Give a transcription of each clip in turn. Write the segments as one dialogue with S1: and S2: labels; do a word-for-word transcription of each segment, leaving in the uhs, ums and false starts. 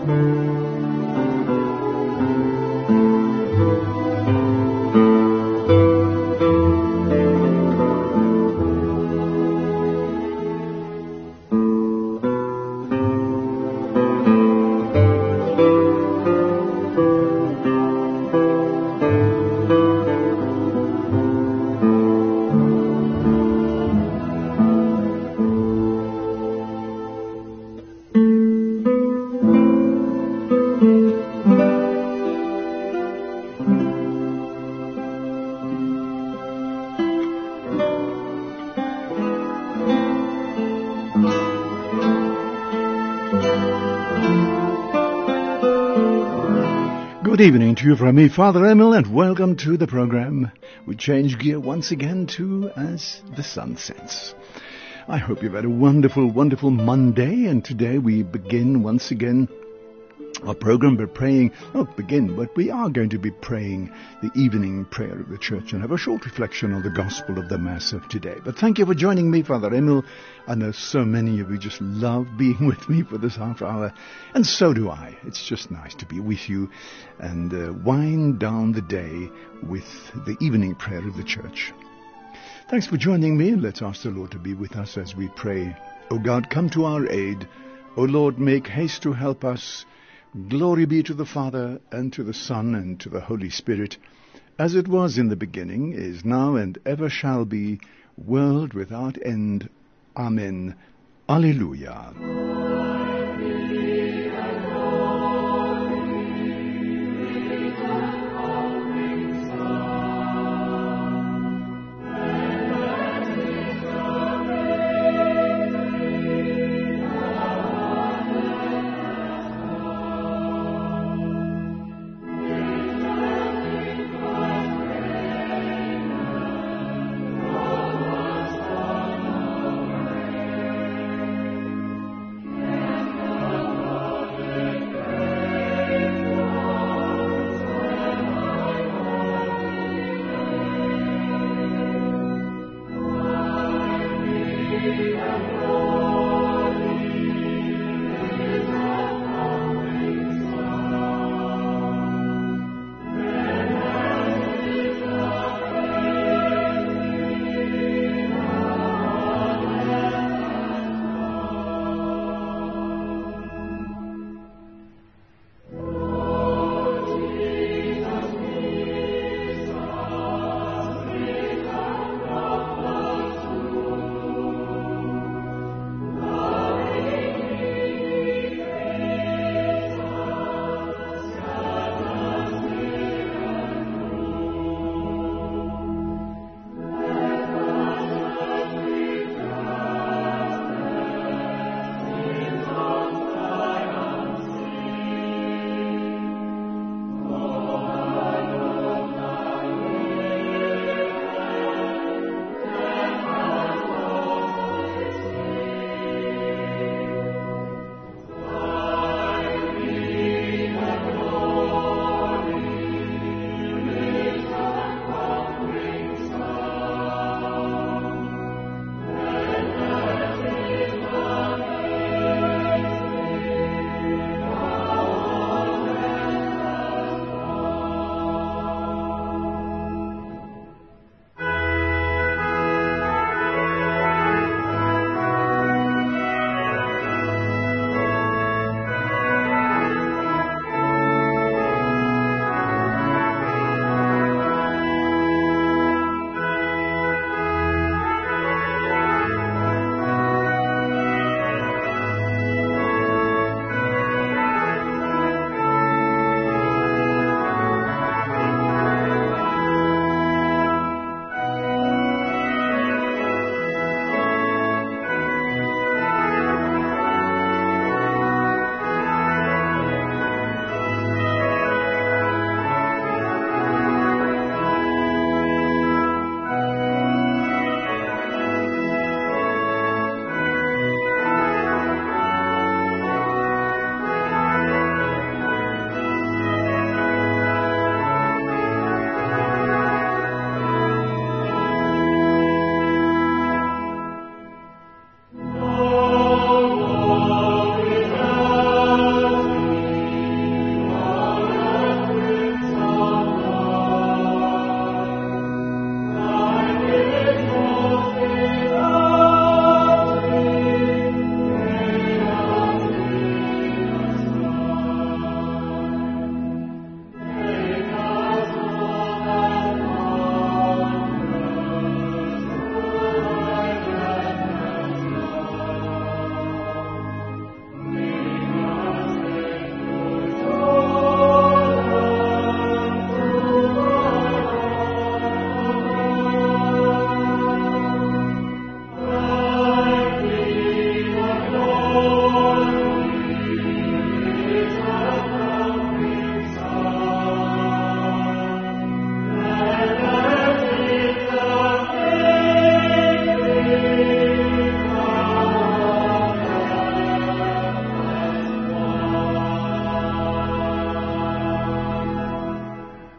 S1: Good evening to you from me, Father Emil, and welcome to the program. We change gear once again to As the Sun Sets. I hope you've had a wonderful, wonderful Monday, and today we begin once again our program by praying, not begin, but we are going to be praying the evening prayer of the church and have a short reflection on the gospel of the Mass of today. But thank you for joining me, Father Emil. I know so many of you just love being with me for this half hour, and so do I. It's just nice to be with you and uh, wind down the day with the evening prayer of the church. Thanks for joining me, and let's ask the Lord to be with us as we pray. O God, come to our aid. O Lord, make haste to help us. Glory be to the Father, and to the Son, and to the Holy Spirit, as it was in the beginning, is now, and ever shall be, world without end. Amen. Alleluia.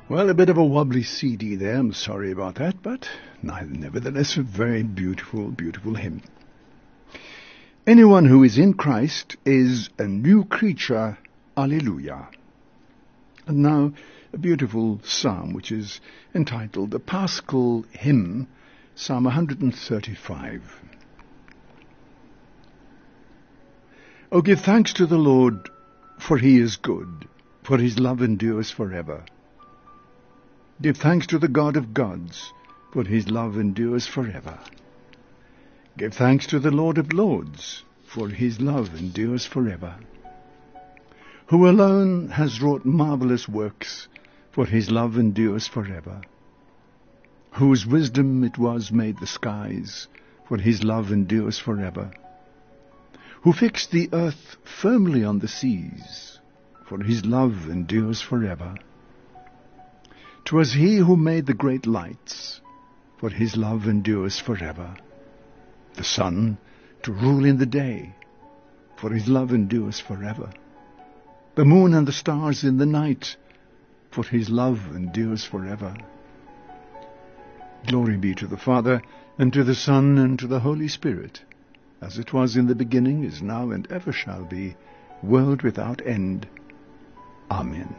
S1: Well, a bit of a wobbly C D there, I'm sorry about that, but nevertheless a very beautiful, beautiful hymn. Anyone who is in Christ is a new creature, Alleluia. And now a beautiful psalm which is entitled the Paschal Hymn, Psalm one thirty-five. O give thanks to the Lord, for he is good, for his love endures forever. Give thanks to the God of gods, for his love endures forever. Give thanks to the Lord of lords, for his love endures forever. Who alone has wrought marvelous works, for his love endures forever. Whose wisdom it was made the skies, for his love endures forever. Who fixed the earth firmly on the seas, for his love endures forever. 'Twas he who made the great lights, for his love endures forever. The sun to rule in the day, for his love endures forever. The moon and the stars in the night, for his love endures forever. Glory be to the Father, and to the Son, and to the Holy Spirit, as it was in the beginning, is now, and ever shall be, world without end. Amen.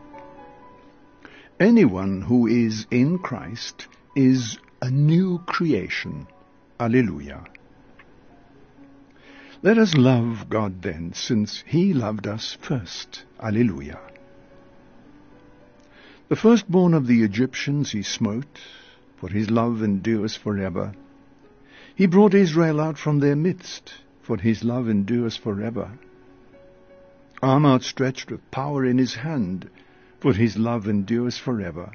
S1: Anyone who is in Christ is a new creation. Alleluia. Let us love God then, since he loved us first. Alleluia. The firstborn of the Egyptians he smote, for his love endures forever. He brought Israel out from their midst, for his love endures forever. Arm outstretched with power in his hand, for his love endures forever.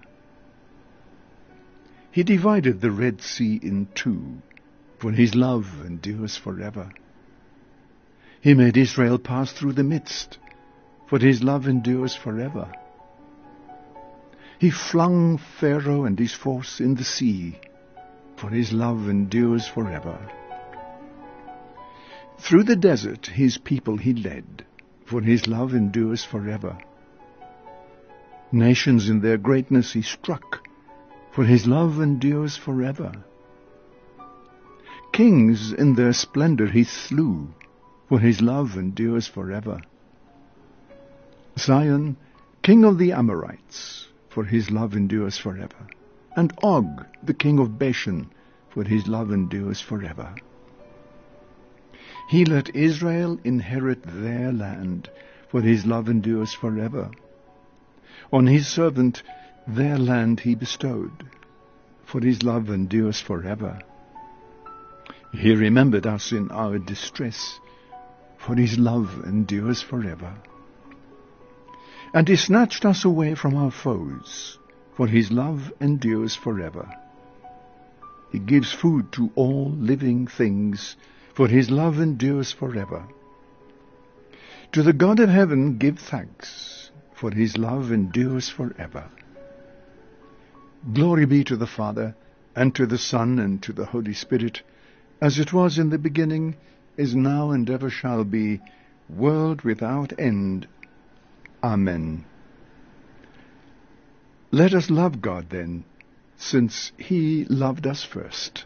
S1: He divided the Red Sea in two, for his love endures forever. He made Israel pass through the midst, for his love endures forever. He flung Pharaoh and his force in the sea, for his love endures forever. Through the desert his people he led, for his love endures forever. Nations in their greatness he struck, for his love endures forever. Kings in their splendor he slew, for his love endures forever. Sihon, king of the Amorites, for his love endures forever. And Og, the king of Bashan, for his love endures forever. He let Israel inherit their land, for his love endures forever. On his servant their land he bestowed, for his love endures forever. He remembered us in our distress, for his love endures forever. And he snatched us away from our foes, for his love endures forever. He gives food to all living things, for his love endures forever. To the God of heaven give thanks, for his love endures forever. Glory be to the Father, and to the Son, and to the Holy Spirit, as it was in the beginning, is now, and ever shall be, world without end. Amen. Let us love God then, since he loved us first.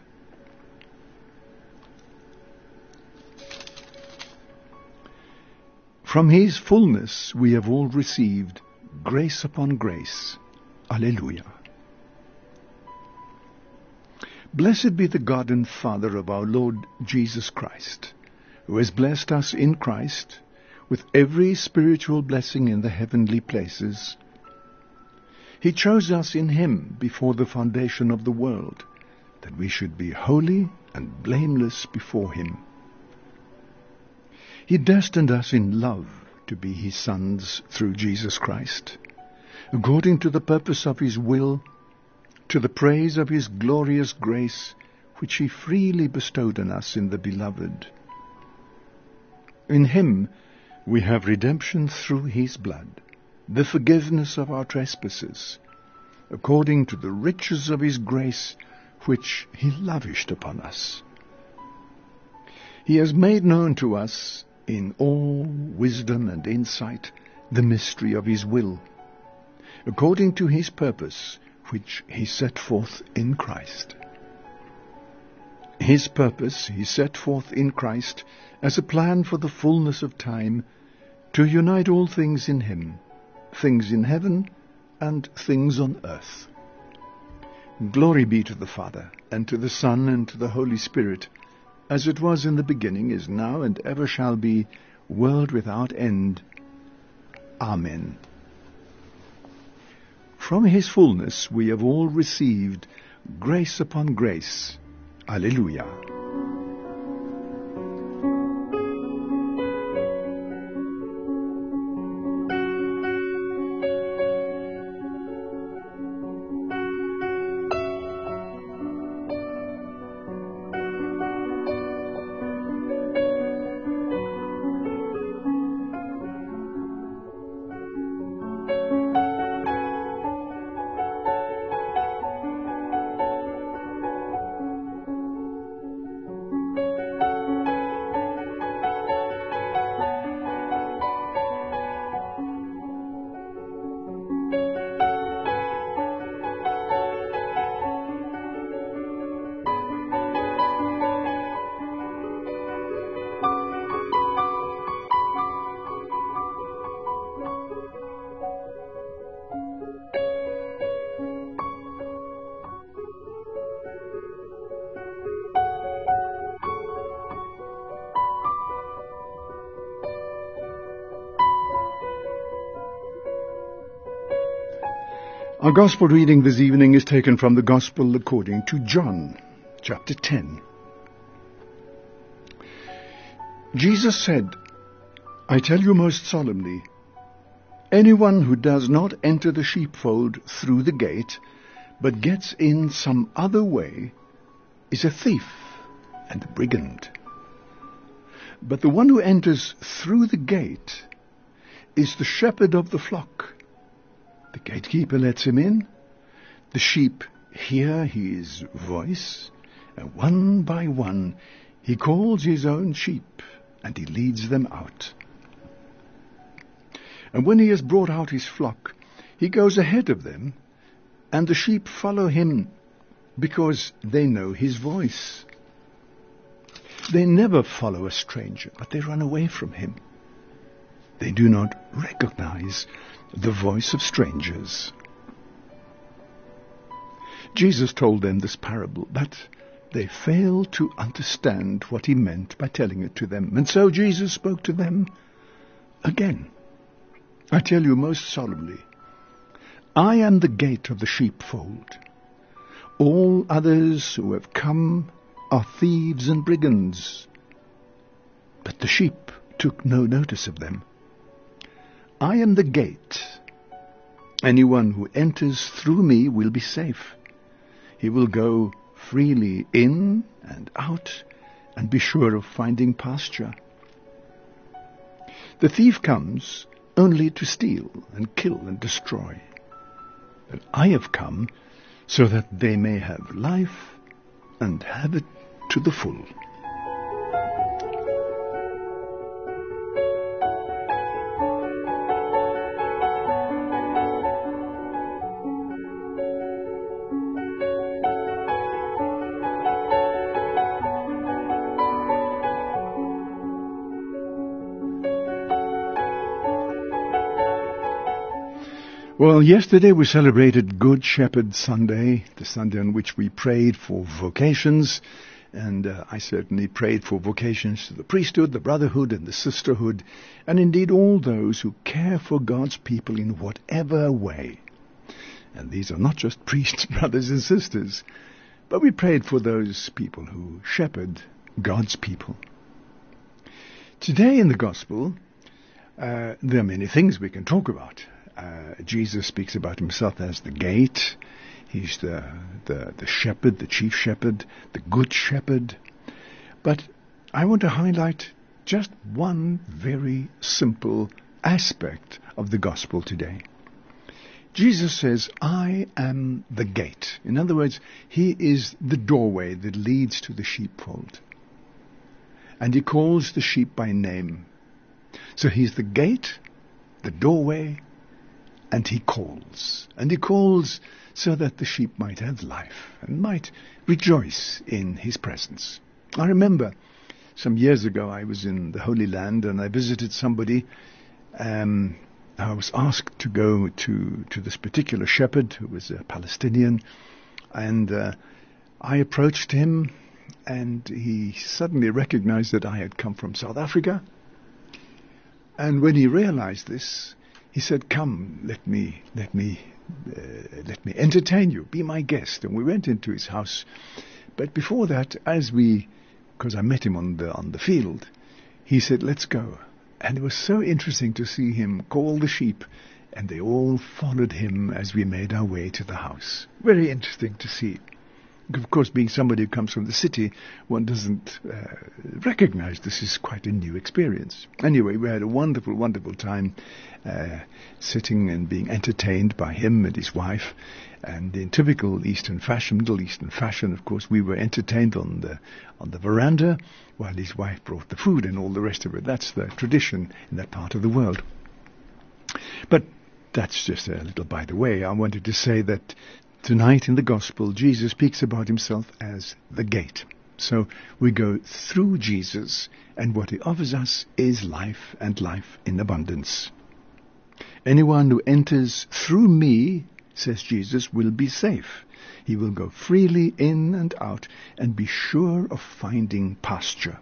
S1: From his fullness we have all received grace upon grace. Alleluia. Blessed be the God and Father of our Lord Jesus Christ, who has blessed us in Christ with every spiritual blessing in the heavenly places. He chose us in him before the foundation of the world, that we should be holy and blameless before him. He destined us in love to be his sons through Jesus Christ, according to the purpose of his will, to the praise of his glorious grace, which he freely bestowed on us in the Beloved. In him we have redemption through his blood, the forgiveness of our trespasses, according to the riches of his grace, which he lavished upon us. He has made known to us in all wisdom and insight the mystery of his will, according to his purpose, which he set forth in Christ. His purpose he set forth in Christ as a plan for the fullness of time, to unite all things in him, things in heaven and things on earth. Glory be to the Father, and to the Son, and to the Holy Spirit, as it was in the beginning, is now, and ever shall be, world without end. Amen. From his fullness we have all received grace upon grace. Alleluia. Our Gospel reading this evening is taken from the Gospel according to John, chapter ten. Jesus said, I tell you most solemnly, anyone who does not enter the sheepfold through the gate, but gets in some other way, is a thief and a brigand. But the one who enters through the gate is the shepherd of the flock. The gatekeeper lets him in. The sheep hear his voice, and one by one he calls his own sheep, and he leads them out. And when he has brought out his flock, he goes ahead of them, and the sheep follow him, because they know his voice. They never follow a stranger, but they run away from him. They do not recognize the voice of strangers. Jesus told them this parable, but they failed to understand what he meant by telling it to them. And so Jesus spoke to them again. I tell you most solemnly, I am the gate of the sheepfold. All others who have come are thieves and brigands, but the sheep took no notice of them. I am the gate. Anyone who enters through me will be safe. He will go freely in and out and be sure of finding pasture. The thief comes only to steal and kill and destroy. But I have come so that they may have life and have it to the full. Well, yesterday we celebrated Good Shepherd Sunday, the Sunday on which we prayed for vocations, and uh, I certainly prayed for vocations to the priesthood, the brotherhood, and the sisterhood, and indeed all those who care for God's people in whatever way. And these are not just priests, brothers and sisters, but we prayed for those people who shepherd God's people. Today in the Gospel, uh, there are many things we can talk about. Uh, Jesus speaks about himself as the gate. He's the, the, the shepherd, the chief shepherd, the good shepherd. But I want to highlight just one very simple aspect of the gospel today. Jesus says, I am the gate. In other words, he is the doorway that leads to the sheepfold. And he calls the sheep by name. So he's the gate, the doorway, and he calls. And he calls so that the sheep might have life and might rejoice in his presence. I remember some years ago I was in the Holy Land and I visited somebody. Um, I was asked to go to, to this particular shepherd who was a Palestinian, and uh, I approached him, and he suddenly recognized that I had come from South Africa. And when he realized this, he said, "Come, let me, let me, uh, let me entertain you. Be my guest." And we went into his house. But before that, as we, because I met him on the on the field, he said, "Let's go." And it was so interesting to see him call the sheep, and they all followed him as we made our way to the house. Very interesting to see. Of course, being somebody who comes from the city, one doesn't uh, recognize this is quite a new experience. Anyway, we had a wonderful, wonderful time uh, sitting and being entertained by him and his wife. And in typical Eastern fashion, Middle Eastern fashion, of course, we were entertained on the on the veranda while his wife brought the food and all the rest of it. That's the tradition in that part of the world. But that's just a little by the way. I wanted to say that tonight in the Gospel, Jesus speaks about himself as the gate. So we go through Jesus, and what he offers us is life, and life in abundance. Anyone who enters through me, says Jesus, will be safe. He will go freely in and out and be sure of finding pasture.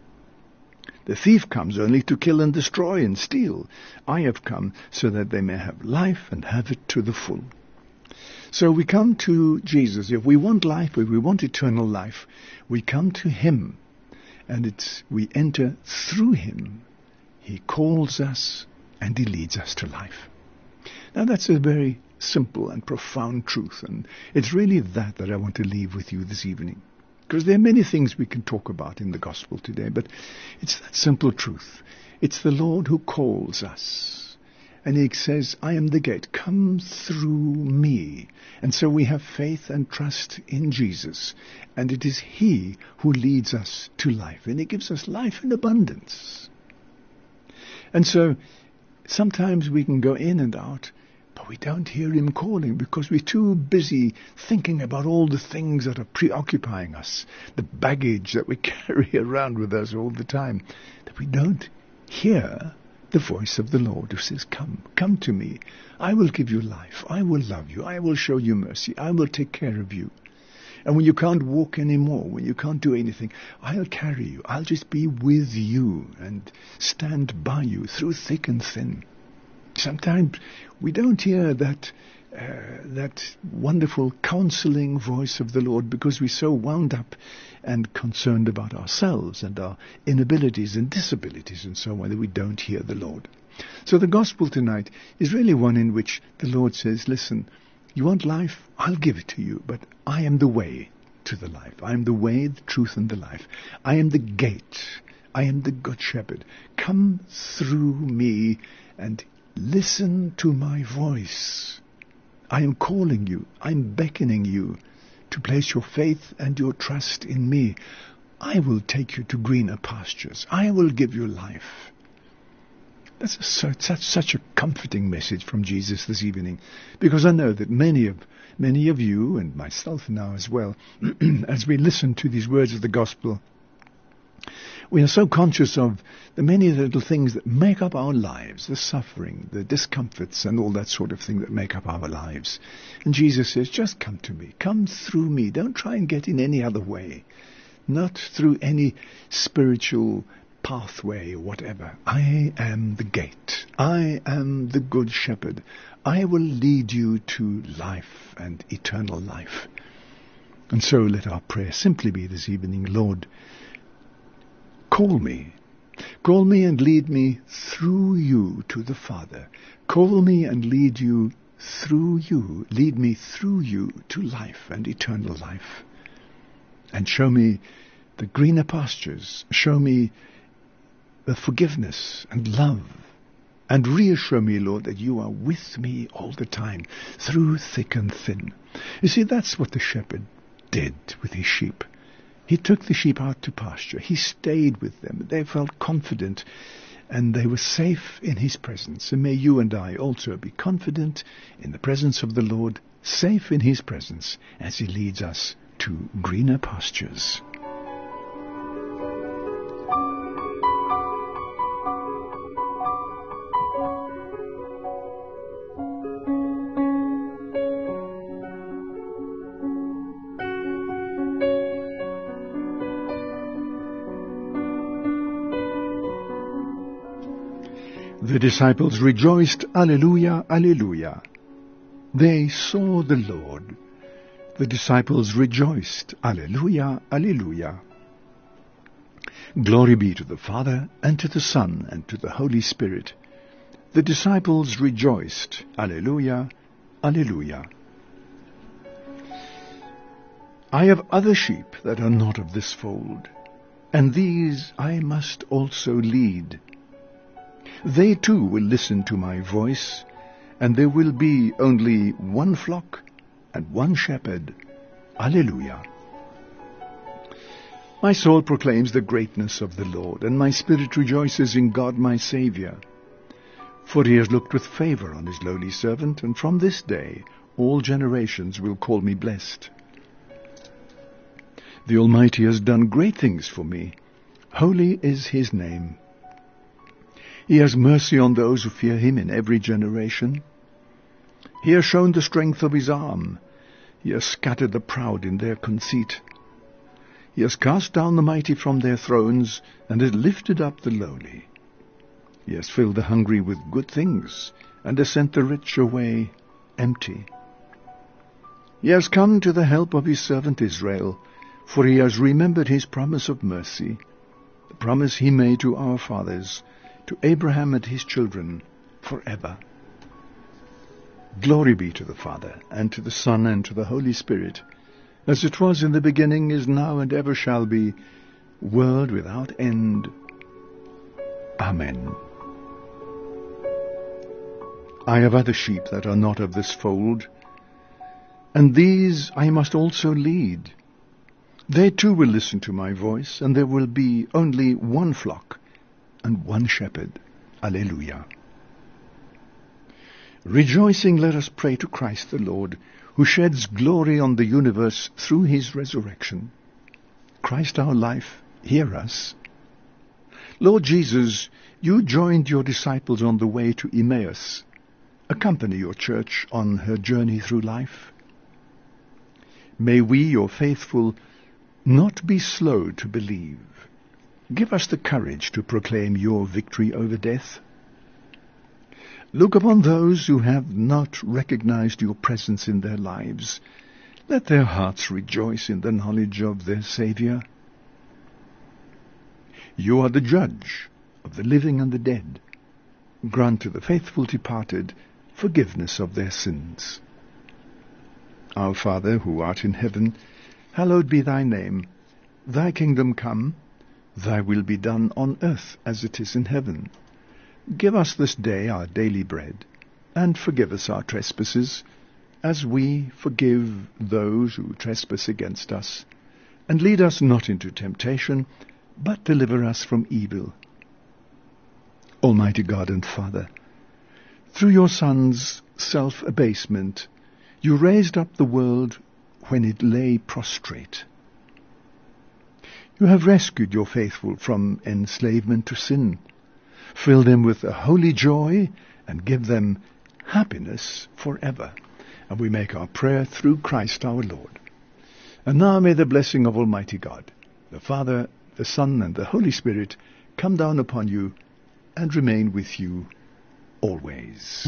S1: The thief comes only to kill and destroy and steal. I have come so that they may have life and have it to the full. So we come to Jesus. If we want life, if we want eternal life, we come to him, and it's we enter through him. He calls us and he leads us to life. Now that's a very simple and profound truth, and it's really that that I want to leave with you this evening. Because there are many things we can talk about in the gospel today, but it's that simple truth. It's the Lord who calls us. And he says, "I am the gate, come through me." And so we have faith and trust in Jesus. And it is he who leads us to life. And he gives us life in abundance. And so sometimes we can go in and out, but we don't hear him calling because we're too busy thinking about all the things that are preoccupying us, the baggage that we carry around with us all the time, that we don't hear the voice of the Lord who says, "Come, come to me. I will give you life. I will love you. I will show you mercy. I will take care of you. And when you can't walk anymore, when you can't do anything, I'll carry you. I'll just be with you and stand by you through thick and thin." Sometimes we don't hear that uh, that wonderful counseling voice of the Lord because we're so wound up and concerned about ourselves and our inabilities and disabilities and so on that we don't hear the Lord. So the gospel tonight is really one in which the Lord says, "Listen, you want life? I'll give it to you, but I am the way to the life. I am the way, the truth, and the life. I am the gate. I am the good shepherd. Come through me and listen to my voice. I am calling you. I'm beckoning you to place your faith and your trust in me. I will take you to greener pastures. I will give you life." That's a, such, such a comforting message from Jesus this evening, because I know that many of many of you, and myself now as well, as we listen to these words of the gospel, we are so conscious of the many little things that make up our lives, the suffering, the discomforts, and all that sort of thing that make up our lives. And Jesus says, "Just come to me. Come through me. Don't try and get in any other way. Not through any spiritual pathway or whatever. I am the gate. I am the good shepherd. I will lead you to life and eternal life." And so let our prayer simply be this evening, "Lord, call me. Call me and lead me through you to the Father. Call me and lead you through you. Lead me through you to life and eternal life. And show me the greener pastures. Show me the forgiveness and love. And reassure me, Lord, that you are with me all the time, through thick and thin." You see, that's what the shepherd did with his sheep. He took the sheep out to pasture. He stayed with them. They felt confident and they were safe in his presence. And may you and I also be confident in the presence of the Lord, safe in his presence as he leads us to greener pastures. The disciples rejoiced, Alleluia, Alleluia. They saw the Lord. The disciples rejoiced, Alleluia, Alleluia. Glory be to the Father, and to the Son, and to the Holy Spirit. The disciples rejoiced, Alleluia, Alleluia. I have other sheep that are not of this fold, and these I must also lead. They too will listen to my voice, and there will be only one flock and one shepherd. Alleluia. My soul proclaims the greatness of the Lord, and my spirit rejoices in God my Saviour. For he has looked with favour on his lowly servant, and from this day all generations will call me blessed. The Almighty has done great things for me. Holy is his name. He has mercy on those who fear him in every generation. He has shown the strength of his arm. He has scattered the proud in their conceit. He has cast down the mighty from their thrones, and has lifted up the lowly. He has filled the hungry with good things, and has sent the rich away empty. He has come to the help of his servant Israel, for he has remembered his promise of mercy, the promise he made to our fathers, to Abraham and his children forever. Glory be to the Father, and to the Son, and to the Holy Spirit, as it was in the beginning, is now, and ever shall be, world without end. Amen. I have other sheep that are not of this fold, and these I must also lead. They too will listen to my voice, and there will be only one flock and one shepherd. Alleluia. Rejoicing, let us pray to Christ the Lord, who sheds glory on the universe through his resurrection. Christ our life, hear us. Lord Jesus, you joined your disciples on the way to Emmaus. Accompany your church on her journey through life. May we, your faithful, not be slow to believe. Give us the courage to proclaim your victory over death. Look upon those who have not recognized your presence in their lives. Let their hearts rejoice in the knowledge of their Saviour. You are the judge of the living and the dead. Grant to the faithful departed forgiveness of their sins. Our Father, who art in heaven, hallowed be thy name. Thy kingdom come. Thy will be done on earth as it is in heaven. Give us this day our daily bread, and forgive us our trespasses, as we forgive those who trespass against us. And lead us not into temptation, but deliver us from evil. Almighty God and Father, through your Son's self-abasement, you raised up the world when it lay prostrate. You have rescued your faithful from enslavement to sin. Fill them with a holy joy and give them happiness forever. And we make our prayer through Christ our Lord. And now may the blessing of Almighty God, the Father, the Son, and the Holy Spirit come down upon you and remain with you always.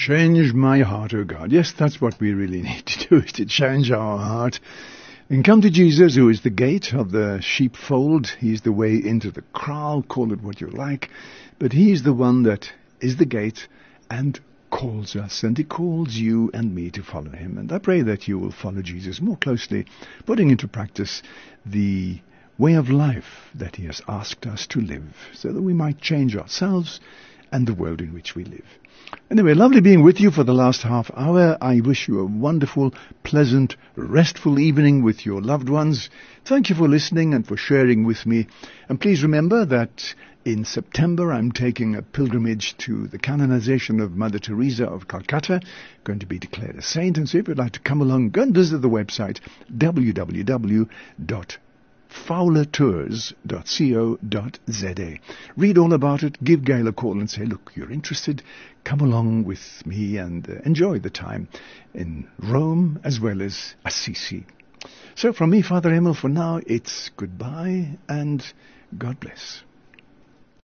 S1: Change my heart, O God. Yes, that's what we really need to do, is to change our heart and come to Jesus, who is the gate of the sheepfold. He's the way into the kraal, call it what you like, but He's the one that is the gate and calls us, and He calls you and me to follow Him. And I pray that you will follow Jesus more closely, putting into practice the way of life that He has asked us to live, so that we might change ourselves and the world in which we live. Anyway, lovely being with you for the last half hour. I wish you a wonderful, pleasant, restful evening with your loved ones. Thank you for listening and for sharing with me. And please remember that in September I'm taking a pilgrimage to the canonization of Mother Teresa of Calcutta, going to be declared a saint. And so if you'd like to come along, go and visit the website w w w dot fowler tours dot co dot z a. Read all about it, give Gail a call and say, look, you're interested, come along with me and uh, enjoy the time in Rome as well as Assisi. So from me, Father Emil, for now, it's goodbye and God bless.